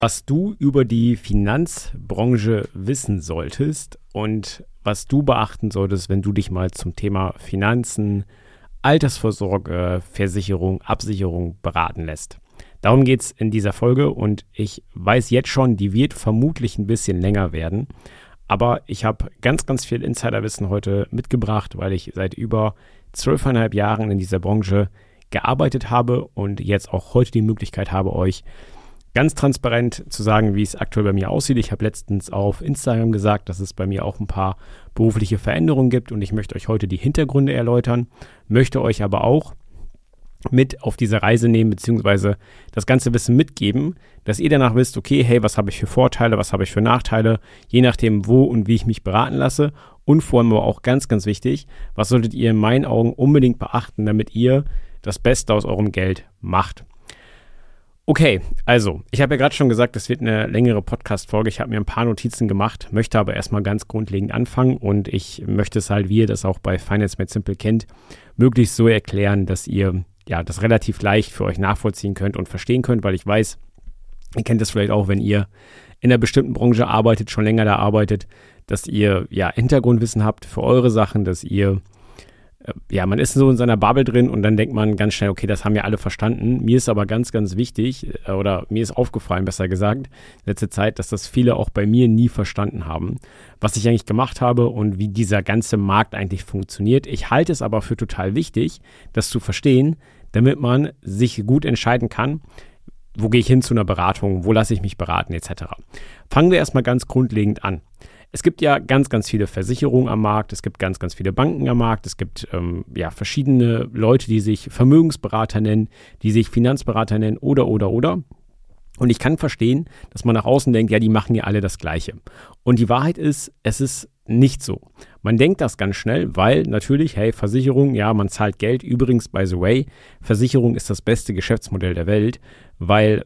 Was du über die Finanzbranche wissen solltest und was du beachten solltest, wenn du dich mal zum Thema Finanzen, Altersvorsorge, Versicherung, Absicherung beraten lässt. Darum geht es in dieser Folge und ich weiß jetzt schon, die wird vermutlich ein bisschen länger werden. Aber ich habe ganz, ganz viel Insiderwissen heute mitgebracht, weil ich seit über 12,5 Jahren in dieser Branche gearbeitet habe und jetzt auch heute die Möglichkeit habe, euch ganz transparent zu sagen, wie es aktuell bei mir aussieht. Ich habe letztens auf Instagram gesagt, dass es bei mir auch ein paar berufliche Veränderungen gibt und ich möchte euch heute die Hintergründe erläutern, möchte euch aber auch mit auf diese Reise nehmen, beziehungsweise das ganze Wissen mitgeben, dass ihr danach wisst, okay, hey, was habe ich für Vorteile, was habe ich für Nachteile, je nachdem, wo und wie ich mich beraten lasse und vor allem aber auch ganz, ganz wichtig, was solltet ihr in meinen Augen unbedingt beachten, damit ihr das Beste aus eurem Geld macht. Okay, also, ich habe ja gerade schon gesagt, das wird eine längere Podcast-Folge. Ich habe mir ein paar Notizen gemacht, möchte aber erstmal ganz grundlegend anfangen und ich möchte es halt, wie ihr das auch bei Finance Made Simple kennt, möglichst so erklären, dass ihr das relativ leicht für euch nachvollziehen könnt und verstehen könnt, weil ich weiß, ihr kennt das vielleicht auch, wenn ihr in einer bestimmten Branche arbeitet, schon länger da arbeitet, dass ihr Hintergrundwissen habt für eure Sachen, dass ihr man ist so in seiner Bubble drin und dann denkt man ganz schnell, okay, das haben ja alle verstanden. Mir ist aber ganz, ganz wichtig, oder mir ist aufgefallen, besser gesagt, letzte Zeit, dass das viele auch bei mir nie verstanden haben, was ich eigentlich gemacht habe und wie dieser ganze Markt eigentlich funktioniert. Ich halte es aber für total wichtig, das zu verstehen, damit man sich gut entscheiden kann, wo gehe ich hin zu einer Beratung, wo lasse ich mich beraten, etc. Fangen wir erstmal ganz grundlegend an. Es gibt ja ganz, ganz viele Versicherungen am Markt, es gibt ganz, ganz viele Banken am Markt, es gibt verschiedene Leute, die sich Vermögensberater nennen, die sich Finanzberater nennen oder. Und ich kann verstehen, dass man nach außen denkt, ja, die machen ja alle das Gleiche. Und die Wahrheit ist, es ist nicht so. Man denkt das ganz schnell, weil natürlich, hey, Versicherung, ja, man zahlt Geld. Übrigens, by the way, Versicherung ist das beste Geschäftsmodell der Welt, weil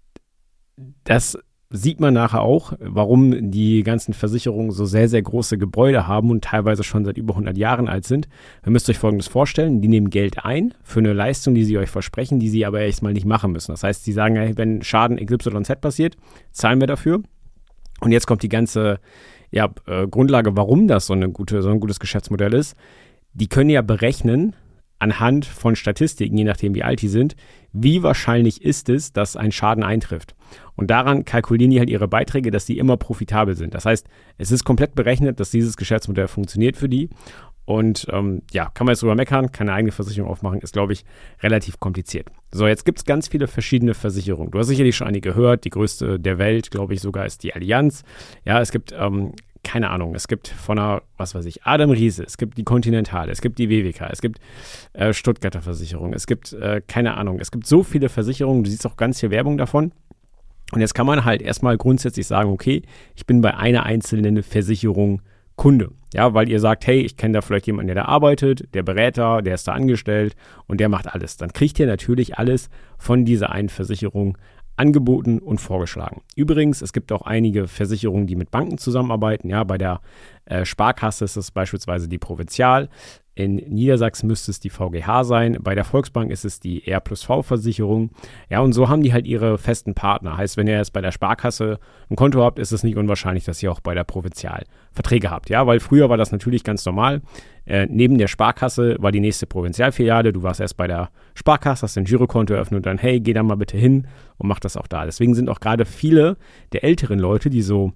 das sieht man nachher auch, warum die ganzen Versicherungen so sehr, sehr große Gebäude haben und teilweise schon seit über 100 Jahren alt sind. Ihr müsst euch Folgendes vorstellen, die nehmen Geld ein für eine Leistung, die sie euch versprechen, die sie aber erstmal nicht machen müssen. Das heißt, sie sagen, hey, wenn Schaden XYZ passiert, zahlen wir dafür. Und jetzt kommt die ganze Grundlage, warum das so ein gutes Geschäftsmodell ist. Die können ja berechnen, anhand von Statistiken, je nachdem wie alt die sind, wie wahrscheinlich ist es, dass ein Schaden eintrifft. Und daran kalkulieren die halt ihre Beiträge, dass die immer profitabel sind. Das heißt, es ist komplett berechnet, dass dieses Geschäftsmodell funktioniert für die. Und kann man jetzt drüber meckern, keine eigene Versicherung aufmachen, ist, glaube ich, relativ kompliziert. So, jetzt gibt es ganz viele verschiedene Versicherungen. Du hast sicherlich schon einige gehört. Die größte der Welt, glaube ich, sogar ist die Allianz. Ja, es gibt keine Ahnung, es gibt von einer, Adam Riese, es gibt die Continental, es gibt die WWK, es gibt Stuttgarter Versicherung, es gibt, es gibt so viele Versicherungen, du siehst auch ganz viel Werbung davon. Und jetzt kann man halt erstmal grundsätzlich sagen, okay, ich bin bei einer einzelnen Versicherung Kunde. Ja, weil ihr sagt, hey, ich kenne da vielleicht jemanden, der da arbeitet, der Berater, der ist da angestellt und der macht alles. Dann kriegt ihr natürlich alles von dieser einen Versicherung angeboten und vorgeschlagen. Übrigens, es gibt auch einige Versicherungen, die mit Banken zusammenarbeiten. Ja, bei der Sparkasse ist es beispielsweise die Provinzial. In Niedersachsen müsste es die VGH sein. Bei der Volksbank ist es die R+V-Versicherung. Ja, und so haben die halt ihre festen Partner. Heißt, wenn ihr jetzt bei der Sparkasse ein Konto habt, ist es nicht unwahrscheinlich, dass ihr auch bei der Provinzial Verträge habt. Ja, weil früher war das natürlich ganz normal. Neben der Sparkasse war die nächste Provinzialfiliale. Du warst erst bei der Sparkasse, hast ein Girokonto eröffnet und dann, hey, geh da mal bitte hin und mach das auch da. Deswegen sind auch gerade viele der älteren Leute, die so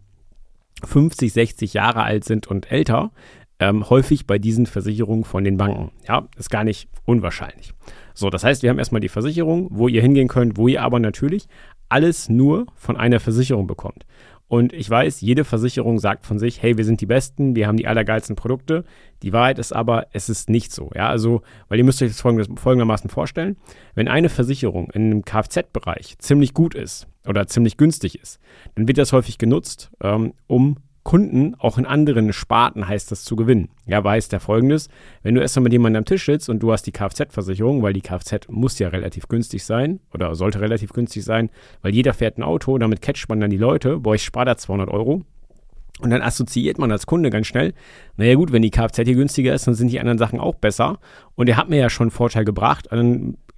50, 60 Jahre alt sind und älter, häufig bei diesen Versicherungen von den Banken. Ja, ist gar nicht unwahrscheinlich. So, das heißt, wir haben erstmal die Versicherung, wo ihr hingehen könnt, wo ihr aber natürlich alles nur von einer Versicherung bekommt. Und ich weiß, jede Versicherung sagt von sich, hey, wir sind die Besten, wir haben die allergeilsten Produkte. Die Wahrheit ist aber, es ist nicht so. Ja, also, weil ihr müsst euch das folgendermaßen vorstellen, wenn eine Versicherung in einem Kfz-Bereich ziemlich gut ist oder ziemlich günstig ist, dann wird das häufig genutzt, um Kunden auch in anderen Sparten, heißt das, zu gewinnen. Ja, weiß der Folgendes, wenn du erstmal mit jemandem am Tisch sitzt und du hast die Kfz-Versicherung, weil die Kfz muss ja relativ günstig sein oder sollte relativ günstig sein, weil jeder fährt ein Auto, damit catcht man dann die Leute, boah, ich spare da 200 Euro. Und dann assoziiert man als Kunde ganz schnell, naja gut, wenn die Kfz hier günstiger ist, dann sind die anderen Sachen auch besser. Und er hat mir ja schon einen Vorteil gebracht. Und dann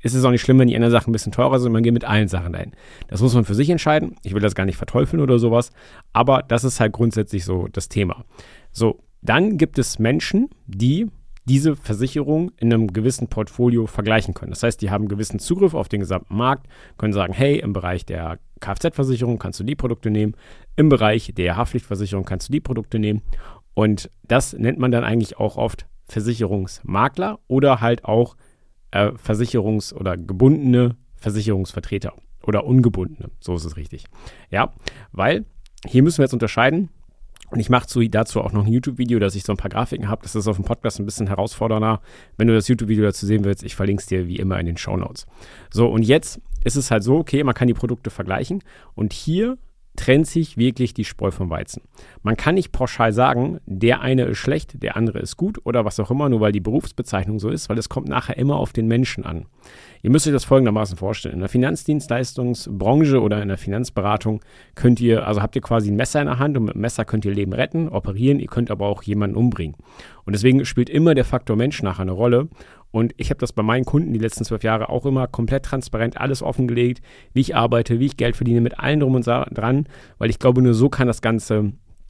ist es auch nicht schlimm, wenn die anderen Sachen ein bisschen teurer sind, man geht mit allen Sachen dahin. Das muss man für sich entscheiden. Ich will das gar nicht verteufeln oder sowas, aber das ist halt grundsätzlich so das Thema. So, dann gibt es Menschen, die diese Versicherung in einem gewissen Portfolio vergleichen können. Das heißt, die haben einen gewissen Zugriff auf den gesamten Markt, können sagen, hey, im Bereich der Kfz-Versicherung kannst du die Produkte nehmen, im Bereich der Haftpflichtversicherung kannst du die Produkte nehmen. Und das nennt man dann eigentlich auch oft Versicherungsmakler oder halt auch Versicherungs- oder gebundene Versicherungsvertreter oder ungebundene, so ist es richtig. Ja, weil hier müssen wir jetzt unterscheiden. Und ich mache dazu auch noch ein YouTube-Video, dass ich so ein paar Grafiken habe. Das ist auf dem Podcast ein bisschen herausfordernder. Wenn du das YouTube-Video dazu sehen willst, ich verlinke es dir wie immer in den Shownotes. So, und jetzt ist es halt so, okay, man kann die Produkte vergleichen. Und hier trennt sich wirklich die Spreu vom Weizen. Man kann nicht pauschal sagen, der eine ist schlecht, der andere ist gut oder was auch immer, nur weil die Berufsbezeichnung so ist, weil es kommt nachher immer auf den Menschen an. Ihr müsst euch das folgendermaßen vorstellen. In der Finanzdienstleistungsbranche oder in der Finanzberatung habt ihr quasi ein Messer in der Hand und mit dem Messer könnt ihr Leben retten, operieren, ihr könnt aber auch jemanden umbringen. Und deswegen spielt immer der Faktor Mensch nachher eine Rolle. Und ich habe das bei meinen Kunden die letzten 12 Jahre auch immer komplett transparent alles offengelegt, wie ich arbeite, wie ich Geld verdiene, mit allen drum und dran, weil ich glaube, nur so kann das Ganze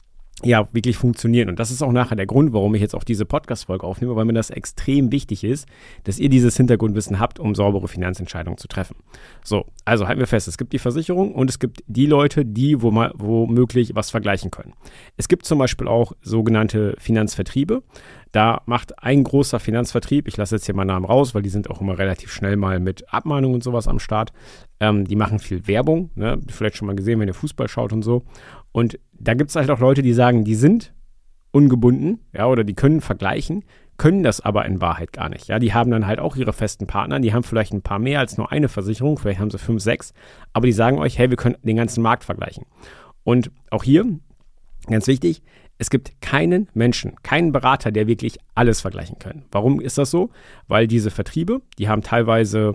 ja wirklich funktionieren. Und das ist auch nachher der Grund, warum ich jetzt auch diese Podcast-Folge aufnehme, weil mir das extrem wichtig ist, dass ihr dieses Hintergrundwissen habt, um saubere Finanzentscheidungen zu treffen. So, also halten wir fest, es gibt die Versicherung und es gibt die Leute, die womöglich was vergleichen können. Es gibt zum Beispiel auch sogenannte Finanzvertriebe. Da macht ein großer Finanzvertrieb, ich lasse jetzt hier mal Namen raus, weil die sind auch immer relativ schnell mal mit Abmahnungen und sowas am Start. Die machen viel Werbung, ne? Vielleicht schon mal gesehen, wenn ihr Fußball schaut und so. Und da gibt es halt auch Leute, die sagen, die sind ungebunden, ja, oder die können vergleichen, können das aber in Wahrheit gar nicht. Ja, die haben dann halt auch ihre festen Partner, die haben vielleicht ein paar mehr als nur eine Versicherung, vielleicht haben sie 5, 6, aber die sagen euch, hey, wir können den ganzen Markt vergleichen. Und auch hier, ganz wichtig, es gibt keinen Menschen, keinen Berater, der wirklich alles vergleichen kann. Warum ist das so? Weil diese Vertriebe, die haben teilweise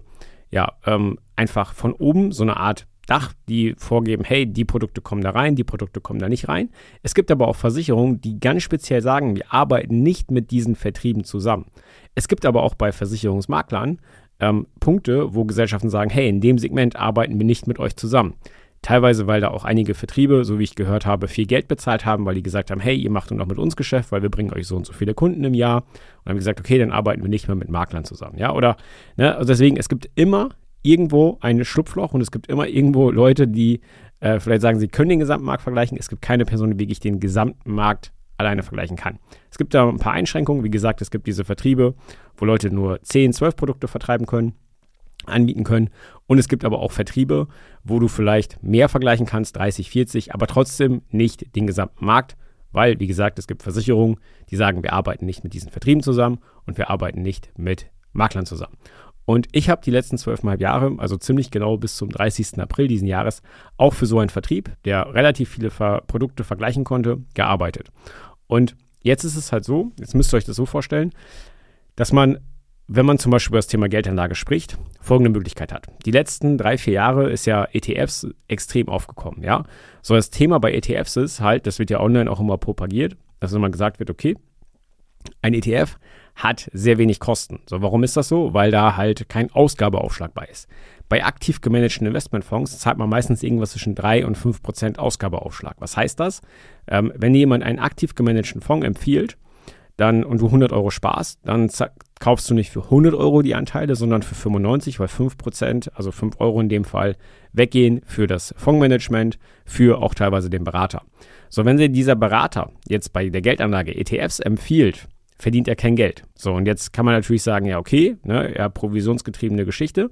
einfach von oben so eine Art Dach, die vorgeben, hey, die Produkte kommen da rein, die Produkte kommen da nicht rein. Es gibt aber auch Versicherungen, die ganz speziell sagen, wir arbeiten nicht mit diesen Vertrieben zusammen. Es gibt aber auch bei Versicherungsmaklern Punkte, wo Gesellschaften sagen, hey, in dem Segment arbeiten wir nicht mit euch zusammen. Teilweise, weil da auch einige Vertriebe, so wie ich gehört habe, viel Geld bezahlt haben, weil die gesagt haben, hey, ihr macht nur noch mit uns Geschäft, weil wir bringen euch so und so viele Kunden im Jahr. Und haben gesagt, okay, dann arbeiten wir nicht mehr mit Maklern zusammen. Ja, oder, ne, also deswegen, es gibt immer irgendwo ein Schlupfloch und es gibt immer irgendwo Leute, die vielleicht sagen, sie können den gesamten Markt vergleichen. Es gibt keine Person, die wirklich den gesamten Markt alleine vergleichen kann. Es gibt da ein paar Einschränkungen. Wie gesagt, es gibt diese Vertriebe, wo Leute nur 10, 12 Produkte vertreiben können, anbieten können. Und es gibt aber auch Vertriebe, wo du vielleicht mehr vergleichen kannst, 30, 40, aber trotzdem nicht den gesamten Markt, weil, wie gesagt, es gibt Versicherungen, die sagen, wir arbeiten nicht mit diesen Vertrieben zusammen und wir arbeiten nicht mit Maklern zusammen. Und ich habe die letzten 12,5 Jahre, also ziemlich genau bis zum 30. April diesen Jahres, auch für so einen Vertrieb, der relativ viele Produkte vergleichen konnte, gearbeitet. Und jetzt ist es halt so, jetzt müsst ihr euch das so vorstellen, dass man, wenn man zum Beispiel über das Thema Geldanlage spricht, folgende Möglichkeit hat. Die letzten 3, 4 Jahre ist ja ETFs extrem aufgekommen, ja. So, das Thema bei ETFs ist halt, das wird ja online auch immer propagiert, dass immer gesagt wird, okay, ein ETF hat sehr wenig Kosten. So, warum ist das so? Weil da halt kein Ausgabeaufschlag bei ist. Bei aktiv gemanagten Investmentfonds zahlt man meistens irgendwas zwischen 3 und 5% Ausgabeaufschlag. Was heißt das? Wenn jemand einen aktiv gemanagten Fonds empfiehlt, und du 100 Euro sparst, dann kaufst du nicht für 100 Euro die Anteile, sondern für 95, weil 5%, also 5 Euro in dem Fall, weggehen für das Fondsmanagement, für auch teilweise den Berater. So, wenn dir dieser Berater jetzt bei der Geldanlage ETFs empfiehlt, verdient er kein Geld. So, und jetzt kann man natürlich sagen, ja, okay, ne, ja, provisionsgetriebene Geschichte.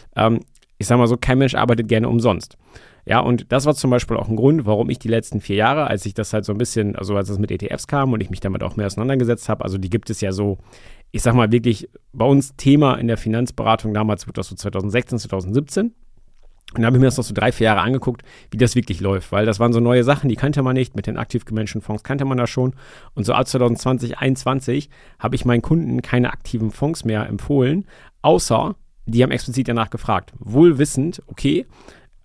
Ich sage mal so, kein Mensch arbeitet gerne umsonst. Ja, und das war zum Beispiel auch ein Grund, warum ich die letzten 4 Jahre, als ich das halt so ein bisschen, also als das mit ETFs kam und ich mich damit auch mehr auseinandergesetzt habe, also die gibt es ja so, ich sag mal wirklich bei uns Thema in der Finanzberatung, damals wird das so 2016, 2017. Und da habe ich mir das noch so 3, 4 Jahre angeguckt, wie das wirklich läuft, weil das waren so neue Sachen, die kannte man nicht, mit den aktiv gemanagten Fonds kannte man das schon. Und so ab 2020, 2021 habe ich meinen Kunden keine aktiven Fonds mehr empfohlen, außer die haben explizit danach gefragt, wohl wissend, okay,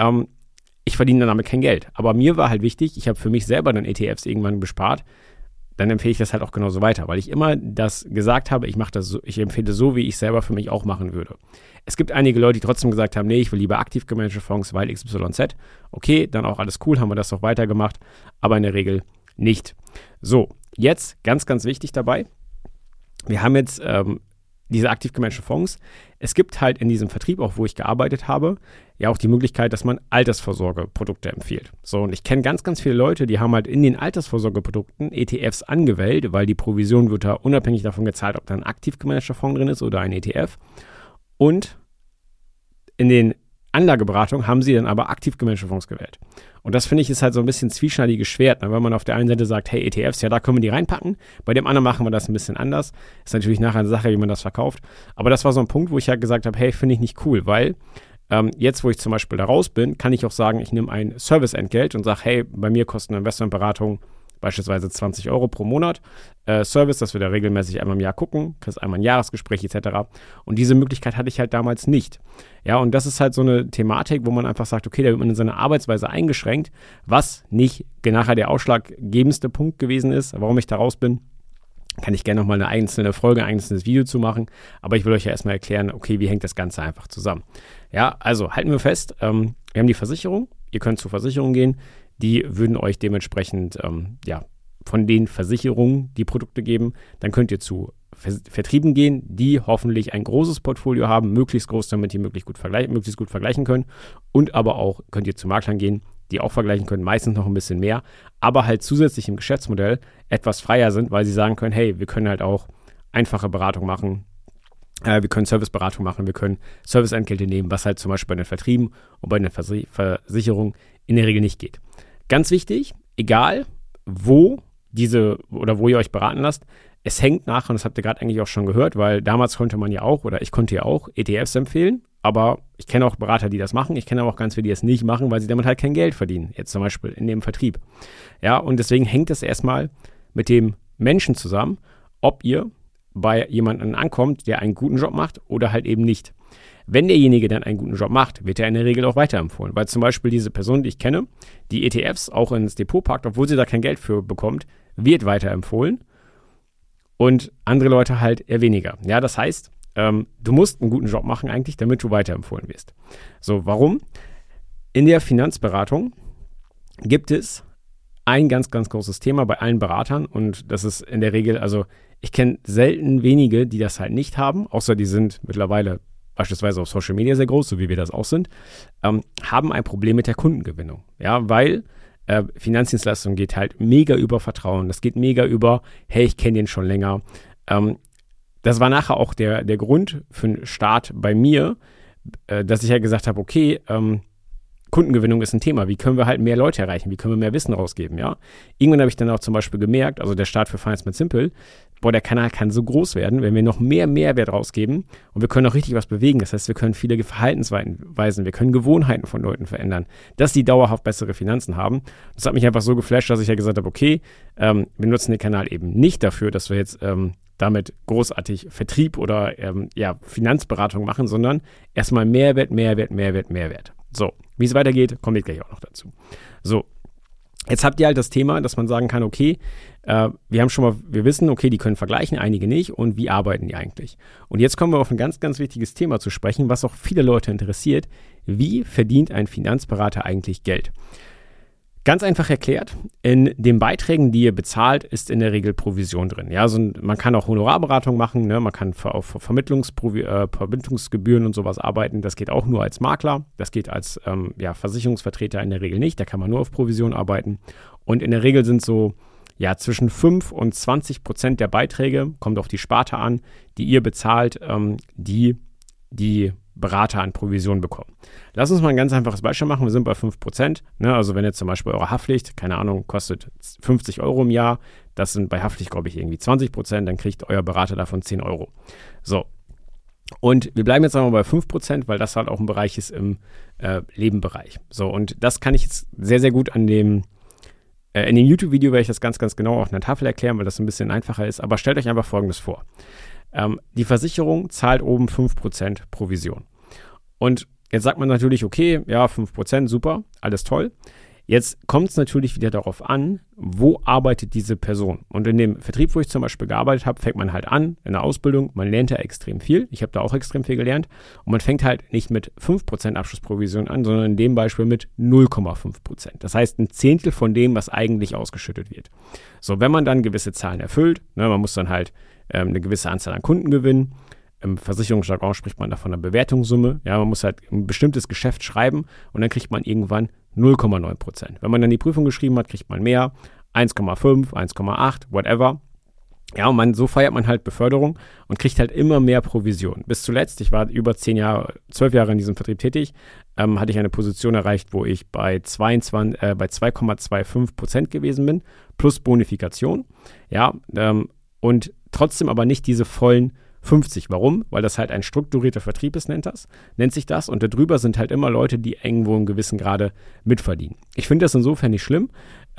ich verdiene damit kein Geld. Aber mir war halt wichtig, ich habe für mich selber dann ETFs irgendwann bespart, dann empfehle ich das halt auch genauso weiter, weil ich immer das gesagt habe, ich mache das so, ich empfehle so, wie ich selber für mich auch machen würde. Es gibt einige Leute, die trotzdem gesagt haben, nee, ich will lieber aktiv gemanagte Fonds, weil XYZ. Okay, dann auch alles cool, haben wir das doch weitergemacht, aber in der Regel nicht. So, jetzt ganz, ganz wichtig dabei, wir haben jetzt diese aktiv gemanagten Fonds. Es gibt halt in diesem Vertrieb, auch wo ich gearbeitet habe, ja auch die Möglichkeit, dass man Altersvorsorgeprodukte empfiehlt. So, und ich kenne ganz, ganz viele Leute, die haben halt in den Altersvorsorgeprodukten ETFs angewählt, weil die Provision wird da unabhängig davon gezahlt, ob da ein aktiv gemanagter Fonds drin ist oder ein ETF. Und in den Anlageberatungen haben sie dann aber aktiv gemanagte Fonds gewählt. Und das finde ich ist halt so ein bisschen zwieschneidiges Schwert, ne? Wenn man auf der einen Seite sagt, hey, ETFs, ja, da können wir die reinpacken. Bei dem anderen machen wir das ein bisschen anders. Ist natürlich nachher eine Sache, wie man das verkauft. Aber das war so ein Punkt, wo ich halt gesagt habe, hey, finde ich nicht cool, weil jetzt, wo ich zum Beispiel da raus bin, kann ich auch sagen, ich nehme ein Serviceentgelt und sage, hey, bei mir kostet eine Investmentberatung beispielsweise 20 Euro pro Monat. Service, dass wir da regelmäßig einmal im Jahr gucken, kriegst einmal ein Jahresgespräch etc. Und diese Möglichkeit hatte ich halt damals nicht. Ja, und das ist halt so eine Thematik, wo man einfach sagt, okay, da wird man in seiner Arbeitsweise eingeschränkt, was nicht nachher der ausschlaggebendste Punkt gewesen ist, warum ich da raus bin. Kann ich gerne nochmal eine einzelne Folge, ein einzelnes Video zu machen. Aber ich will euch ja erstmal erklären, okay, wie hängt das Ganze einfach zusammen. Ja, also halten wir fest, wir haben die Versicherung. Ihr könnt zur Versicherung gehen. Die würden euch dementsprechend, von den Versicherungen die Produkte geben. Dann könnt ihr zu Vertrieben gehen, die hoffentlich ein großes Portfolio haben, möglichst groß, damit ihr möglichst gut vergleichen könnt. Und aber auch könnt ihr zu Maklern gehen, die auch vergleichen können, meistens noch ein bisschen mehr, aber halt zusätzlich im Geschäftsmodell etwas freier sind, weil sie sagen können, hey, wir können halt auch einfache Beratung machen, wir können Serviceberatung machen, wir können Serviceentgelte nehmen, was halt zum Beispiel bei den Vertrieben und bei den Versicherungen in der Regel nicht geht. Ganz wichtig, egal wo wo ihr euch beraten lasst, es hängt nach, und das habt ihr gerade eigentlich auch schon gehört, weil damals konnte man ja auch, oder ich konnte ja auch ETFs empfehlen, aber ich kenne auch Berater, die das machen. Ich kenne aber auch ganz viele, die das nicht machen, weil sie damit halt kein Geld verdienen. Jetzt zum Beispiel in dem Vertrieb. Ja, und deswegen hängt es erstmal mit dem Menschen zusammen, ob ihr bei jemandem ankommt, der einen guten Job macht oder halt eben nicht. Wenn derjenige dann einen guten Job macht, wird er in der Regel auch weiterempfohlen. Weil zum Beispiel diese Person, die ich kenne, die ETFs auch ins Depot packt, obwohl sie da kein Geld für bekommt, wird weiterempfohlen. Und andere Leute halt eher weniger. Ja, das heißt, du musst einen guten Job machen eigentlich, damit du weiterempfohlen wirst. So, warum? In der Finanzberatung gibt es ein ganz, ganz großes Thema bei allen Beratern und das ist in der Regel, also ich kenne selten wenige, die das halt nicht haben, außer die sind mittlerweile beispielsweise auf Social Media sehr groß, so wie wir das auch sind, haben ein Problem mit der Kundengewinnung. Ja, weil Finanzdienstleistung geht halt mega über Vertrauen, das geht mega über, hey, ich kenne den schon länger. Das war nachher auch der Grund für den Start bei mir, dass ich ja gesagt habe, okay, Kundengewinnung ist ein Thema. Wie können wir halt mehr Leute erreichen? Wie können wir mehr Wissen rausgeben? Ja? Irgendwann habe ich dann auch zum Beispiel gemerkt, also der Start für Finance Made Simple, der Kanal kann so groß werden, wenn wir noch mehr Mehrwert rausgeben und wir können auch richtig was bewegen. Das heißt, wir können viele Verhaltensweisen, wir können Gewohnheiten von Leuten verändern, dass die dauerhaft bessere Finanzen haben. Das hat mich einfach so geflasht, dass ich ja gesagt habe, okay, wir nutzen den Kanal eben nicht dafür, dass wir jetzt damit großartig Vertrieb oder Finanzberatung machen, sondern erstmal Mehrwert. So, wie es weitergeht, komme ich gleich auch noch dazu. So, jetzt habt ihr halt das Thema, dass man sagen kann, okay, wir wissen, okay, die können vergleichen, einige nicht und wie arbeiten die eigentlich? Und jetzt kommen wir auf ein ganz, ganz wichtiges Thema zu sprechen, was auch viele Leute interessiert. Wie verdient ein Finanzberater eigentlich Geld? Ganz einfach erklärt, in den Beiträgen, die ihr bezahlt, ist in der Regel Provision drin. Ja, also man kann auch Honorarberatung machen, ne? Man kann auf Vermittlungsgebühren und sowas arbeiten. Das geht auch nur als Makler, das geht als Versicherungsvertreter in der Regel nicht. Da kann man nur auf Provision arbeiten. Und in der Regel sind so zwischen 5 und 20% der Beiträge, kommt auf die Sparte an, die ihr bezahlt, die Berater an Provision bekommen. Lass uns mal ein ganz einfaches Beispiel machen. Wir sind bei 5%. Ne? Also wenn jetzt zum Beispiel eure Haftpflicht, keine Ahnung, kostet 50 Euro im Jahr, das sind bei Haftpflicht, glaube ich, irgendwie 20%, dann kriegt euer Berater davon 10 Euro. So. Und wir bleiben jetzt einmal bei 5%, weil das halt auch ein Bereich ist im Lebenbereich. So, und das kann ich jetzt sehr, sehr gut in dem YouTube-Video werde ich das ganz, ganz genau auf einer Tafel erklären, weil das ein bisschen einfacher ist. Aber stellt euch einfach Folgendes vor. Die Versicherung zahlt oben 5% Provision. Und jetzt sagt man natürlich, okay, ja, 5%, super, alles toll. Jetzt kommt es natürlich wieder darauf an, wo arbeitet diese Person. Und in dem Vertrieb, wo ich zum Beispiel gearbeitet habe, fängt man halt an, in der Ausbildung, man lernt ja extrem viel. Ich habe da auch extrem viel gelernt. Und man fängt halt nicht mit 5% Abschlussprovision an, sondern in dem Beispiel mit 0,5%. Das heißt, ein Zehntel von dem, was eigentlich ausgeschüttet wird. So, wenn man dann gewisse Zahlen erfüllt, man muss dann halt eine gewisse Anzahl an Kunden gewinnen. Im Versicherungsjargon spricht man da von einer Bewertungssumme. Ja, man muss halt ein bestimmtes Geschäft schreiben und dann kriegt man irgendwann 0,9%. Wenn man dann die Prüfung geschrieben hat, kriegt man mehr, 1,5, 1,8, whatever. Ja, und so feiert man halt Beförderung und kriegt halt immer mehr Provision. Bis zuletzt, ich war über 12 Jahre in diesem Vertrieb tätig, hatte ich eine Position erreicht, wo ich bei 2,25% gewesen bin, plus Bonifikation. Ja, und trotzdem aber nicht diese vollen 50. Warum? Weil das halt ein strukturierter Vertrieb ist, nennt sich das. Und darüber sind halt immer Leute, die irgendwo in gewissem Grade mitverdienen. Ich finde das insofern nicht schlimm,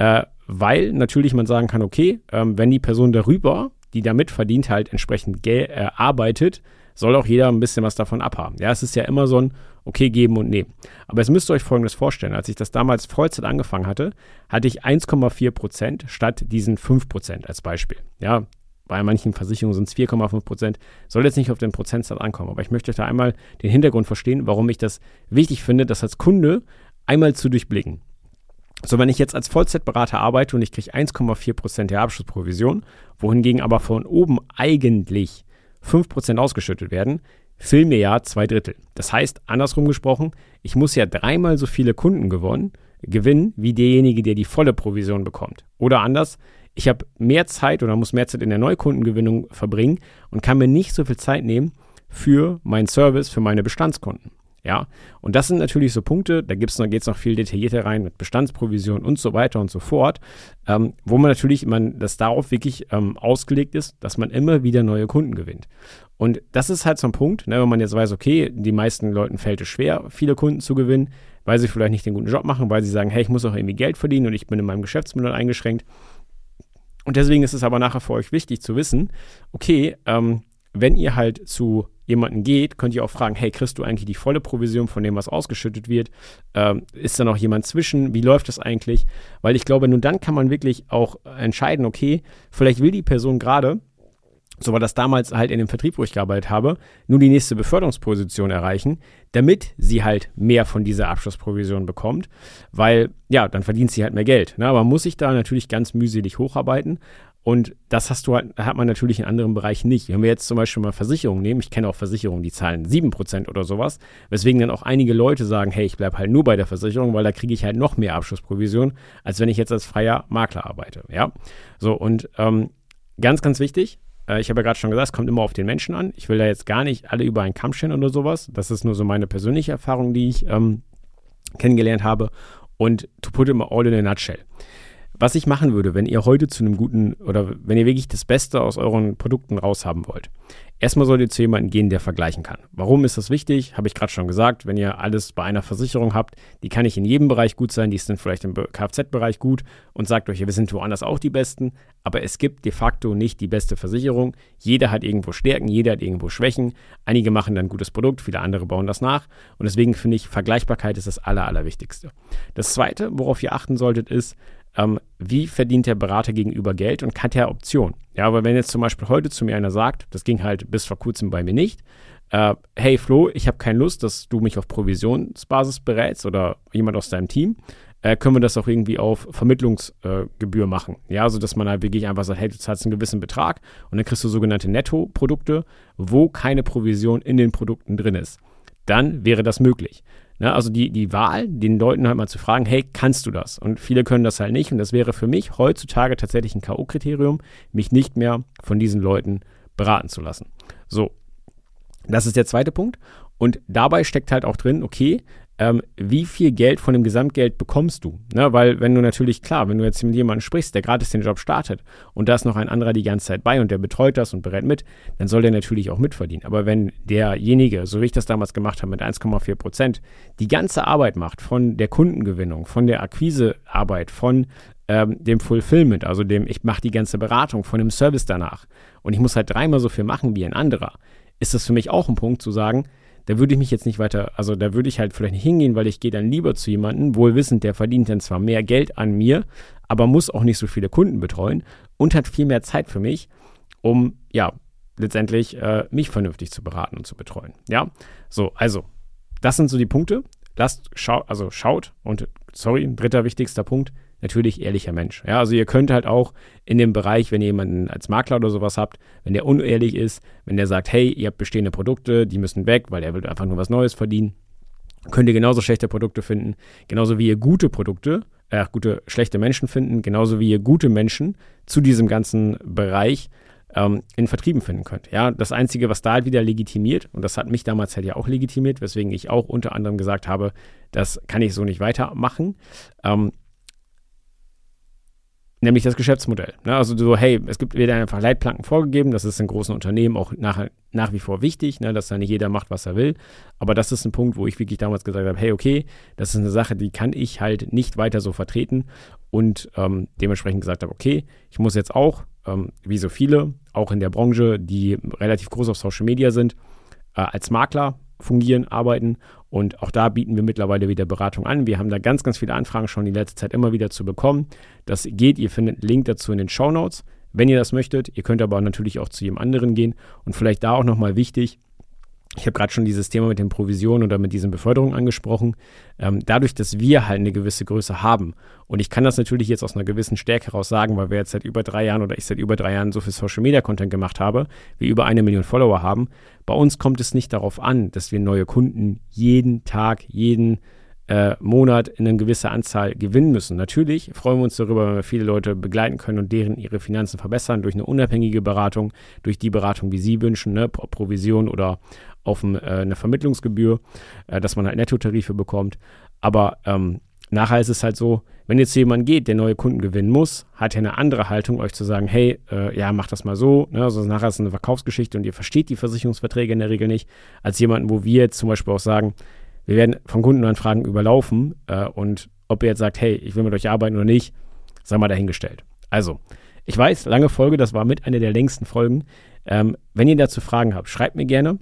weil natürlich man sagen kann, okay, wenn die Person darüber, die da mitverdient, halt entsprechend arbeitet, soll auch jeder ein bisschen was davon abhaben. Ja, es ist ja immer so ein okay, geben und nehmen. Aber jetzt müsst ihr euch Folgendes vorstellen. Als ich das damals Vollzeit angefangen hatte, hatte ich 1,4% statt diesen 5% als Beispiel. Ja, bei manchen Versicherungen sind es 4,5%. Soll jetzt nicht auf den Prozentsatz ankommen, aber ich möchte euch da einmal den Hintergrund verstehen, warum ich das wichtig finde, das als Kunde einmal zu durchblicken. So, wenn ich jetzt als Vollzeitberater arbeite und ich kriege 1,4% der Abschlussprovision, wohingegen aber von oben eigentlich 5% ausgeschüttet werden, fehlen mir ja 2/3. Das heißt, andersrum gesprochen, ich muss ja 3-mal so viele Kunden gewinnen, wie derjenige, der die volle Provision bekommt. Oder anders, ich habe mehr Zeit oder muss mehr Zeit in der Neukundengewinnung verbringen und kann mir nicht so viel Zeit nehmen für meinen Service, für meine Bestandskunden. Ja, und das sind natürlich so Punkte, da geht es noch viel detaillierter rein mit Bestandsprovision und so weiter und so fort, wo man natürlich, das darauf wirklich ausgelegt ist, dass man immer wieder neue Kunden gewinnt. Und das ist halt so ein Punkt, wenn man jetzt weiß, okay, die meisten Leuten fällt es schwer, viele Kunden zu gewinnen, weil sie vielleicht nicht den guten Job machen, weil sie sagen, hey, ich muss auch irgendwie Geld verdienen und ich bin in meinem Geschäftsmodell eingeschränkt. Und deswegen ist es aber nachher für euch wichtig zu wissen, okay, wenn ihr halt zu jemanden geht, könnt ihr auch fragen, hey, kriegst du eigentlich die volle Provision von dem, was ausgeschüttet wird? Ist da noch jemand zwischen? Wie läuft das eigentlich? Weil ich glaube, nur dann kann man wirklich auch entscheiden, okay, vielleicht will die Person gerade, so war das damals halt in dem Vertrieb, wo ich gearbeitet habe, nur die nächste Beförderungsposition erreichen, damit sie halt mehr von dieser Abschlussprovision bekommt, weil, ja, dann verdient sie halt mehr Geld. Ne? Aber man muss sich da natürlich ganz mühselig hocharbeiten und das hat man natürlich in anderen Bereichen nicht. Wenn wir jetzt zum Beispiel mal Versicherungen nehmen, ich kenne auch Versicherungen, die zahlen 7% oder sowas, weswegen dann auch einige Leute sagen, hey, ich bleibe halt nur bei der Versicherung, weil da kriege ich halt noch mehr Abschlussprovision, als wenn ich jetzt als freier Makler arbeite. Ja, so und ganz, ganz wichtig, ich habe ja gerade schon gesagt, es kommt immer auf den Menschen an. Ich will da jetzt gar nicht alle über einen Kamm scheren oder sowas. Das ist nur so meine persönliche Erfahrung, die ich kennengelernt habe. Und to put it all in a nutshell. Was ich machen würde, wenn ihr heute zu einem guten oder wenn ihr wirklich das Beste aus euren Produkten raushaben wollt. Erstmal solltet ihr zu jemandem gehen, der vergleichen kann. Warum ist das wichtig? Habe ich gerade schon gesagt, wenn ihr alles bei einer Versicherung habt, die kann nicht in jedem Bereich gut sein, die ist dann vielleicht im Kfz-Bereich gut und sagt euch, wir sind woanders auch die Besten, aber es gibt de facto nicht die beste Versicherung. Jeder hat irgendwo Stärken, jeder hat irgendwo Schwächen. Einige machen dann ein gutes Produkt, viele andere bauen das nach und deswegen finde ich, Vergleichbarkeit ist das Allerwichtigste. Das Zweite, worauf ihr achten solltet, ist, wie verdient der Berater gegenüber Geld und hat er Optionen? Ja, aber wenn jetzt zum Beispiel heute zu mir einer sagt, das ging halt bis vor kurzem bei mir nicht, hey Flo, ich habe keine Lust, dass du mich auf Provisionsbasis berätst oder jemand aus deinem Team, können wir das auch irgendwie auf Vermittlungsgebühr machen. Ja, also dass man halt wirklich einfach sagt, hey, du zahlst einen gewissen Betrag und dann kriegst du sogenannte Netto-Produkte, wo keine Provision in den Produkten drin ist. Dann wäre das möglich. Ne, also die Wahl, den Leuten halt mal zu fragen, hey, kannst du das? Und viele können das halt nicht und das wäre für mich heutzutage tatsächlich ein K.O.-Kriterium, mich nicht mehr von diesen Leuten beraten zu lassen. So, das ist der zweite Punkt und dabei steckt halt auch drin, okay, wie viel Geld von dem Gesamtgeld bekommst du? Ne, weil wenn du natürlich, klar, wenn du jetzt mit jemandem sprichst, der gratis den Job startet und da ist noch ein anderer die ganze Zeit bei und der betreut das und berät mit, dann soll der natürlich auch mitverdienen. Aber wenn derjenige, so wie ich das damals gemacht habe mit 1,4%, die ganze Arbeit macht von der Kundengewinnung, von der Akquisearbeit, von dem Fulfillment, also ich mache die ganze Beratung, von dem Service danach und ich muss halt 3-mal so viel machen wie ein anderer, ist das für mich auch ein Punkt zu sagen, da würde ich mich jetzt nicht weiter, also da würde ich halt vielleicht nicht hingehen, weil ich gehe dann lieber zu jemandem, wohl wissend, der verdient dann zwar mehr Geld an mir, aber muss auch nicht so viele Kunden betreuen und hat viel mehr Zeit für mich, um, ja, letztendlich mich vernünftig zu beraten und zu betreuen. Ja, so, also, das sind so die Punkte. Schaut und, sorry, dritter wichtigster Punkt, natürlich ehrlicher Mensch. Ja, also ihr könnt halt auch in dem Bereich, wenn ihr jemanden als Makler oder sowas habt, wenn der unehrlich ist, wenn der sagt, hey, ihr habt bestehende Produkte, die müssen weg, weil er will einfach nur was Neues verdienen, könnt ihr genauso schlechte Produkte finden, genauso wie ihr schlechte Menschen finden, genauso wie ihr gute Menschen zu diesem ganzen Bereich in Vertrieben finden könnt. Ja, das Einzige, was da halt wieder legitimiert, und das hat mich damals halt ja auch legitimiert, weswegen ich auch unter anderem gesagt habe, das kann ich so nicht weitermachen, nämlich das Geschäftsmodell. Ne? Also so, hey, es wird einfach Leitplanken vorgegeben, das ist in großen Unternehmen auch nach wie vor wichtig, ne? Dass da nicht jeder macht, was er will, aber das ist ein Punkt, wo ich wirklich damals gesagt habe, hey, okay, das ist eine Sache, die kann ich halt nicht weiter so vertreten und dementsprechend gesagt habe, okay, ich muss jetzt auch, wie so viele, auch in der Branche, die relativ groß auf Social Media sind, als Makler fungieren, arbeiten und auch da bieten wir mittlerweile wieder Beratung an. Wir haben da ganz, ganz viele Anfragen schon die letzte Zeit immer wieder zu bekommen. Das geht, ihr findet einen Link dazu in den Shownotes, wenn ihr das möchtet. Ihr könnt aber natürlich auch zu jedem anderen gehen und vielleicht da auch nochmal wichtig, ich habe gerade schon dieses Thema mit den Provisionen oder mit diesen Beförderungen angesprochen. Dadurch, dass wir halt eine gewisse Größe haben und ich kann das natürlich jetzt aus einer gewissen Stärke heraus sagen, weil wir jetzt seit über 3 Jahren oder ich seit über 3 Jahren so viel Social-Media-Content gemacht habe, wir über 1 Million Follower haben. Bei uns kommt es nicht darauf an, dass wir neue Kunden jeden Tag, jeden Monat in eine gewisse Anzahl gewinnen müssen. Natürlich freuen wir uns darüber, wenn wir viele Leute begleiten können und deren ihre Finanzen verbessern durch eine unabhängige Beratung, durch die Beratung, wie sie wünschen, ne, Provision oder auf eine Vermittlungsgebühr, dass man halt Nettotarife bekommt. Aber nachher ist es halt so, wenn jetzt jemand geht, der neue Kunden gewinnen muss, hat er eine andere Haltung, euch zu sagen, hey, ja, mach das mal so. Ne? Also nachher ist es eine Verkaufsgeschichte und ihr versteht die Versicherungsverträge in der Regel nicht, als jemanden, wo wir jetzt zum Beispiel auch sagen, wir werden von Kundenanfragen überlaufen und ob ihr jetzt sagt, hey, ich will mit euch arbeiten oder nicht, sei mal dahingestellt. Also, ich weiß, lange Folge, das war mit einer der längsten Folgen. Wenn ihr dazu Fragen habt, schreibt mir gerne.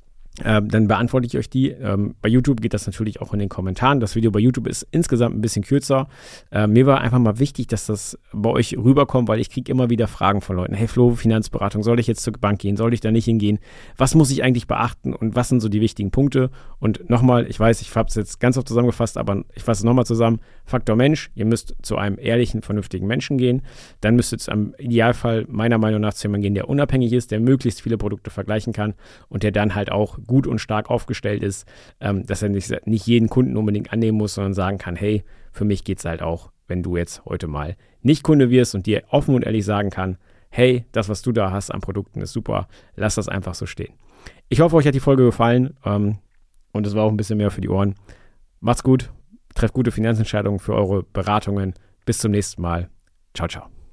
Dann beantworte ich euch die. Bei YouTube geht das natürlich auch in den Kommentaren. Das Video bei YouTube ist insgesamt ein bisschen kürzer. Mir war einfach mal wichtig, dass das bei euch rüberkommt, weil ich kriege immer wieder Fragen von Leuten. Hey Flo, Finanzberatung, soll ich jetzt zur Bank gehen? Soll ich da nicht hingehen? Was muss ich eigentlich beachten und was sind so die wichtigen Punkte? Und nochmal, ich weiß, ich habe es jetzt ganz oft zusammengefasst, aber ich fasse es nochmal zusammen. Faktor Mensch, ihr müsst zu einem ehrlichen, vernünftigen Menschen gehen. Dann müsst ihr zu einem Idealfall meiner Meinung nach zu jemandem gehen, der unabhängig ist, der möglichst viele Produkte vergleichen kann und der dann halt auch gut und stark aufgestellt ist, dass er nicht jeden Kunden unbedingt annehmen muss, sondern sagen kann, hey, für mich geht es halt auch, wenn du jetzt heute mal nicht Kunde wirst und dir offen und ehrlich sagen kann, hey, das, was du da hast an Produkten, ist super, lass das einfach so stehen. Ich hoffe, euch hat die Folge gefallen und es war auch ein bisschen mehr für die Ohren. Macht's gut, trefft gute Finanzentscheidungen für eure Beratungen. Bis zum nächsten Mal. Ciao, ciao.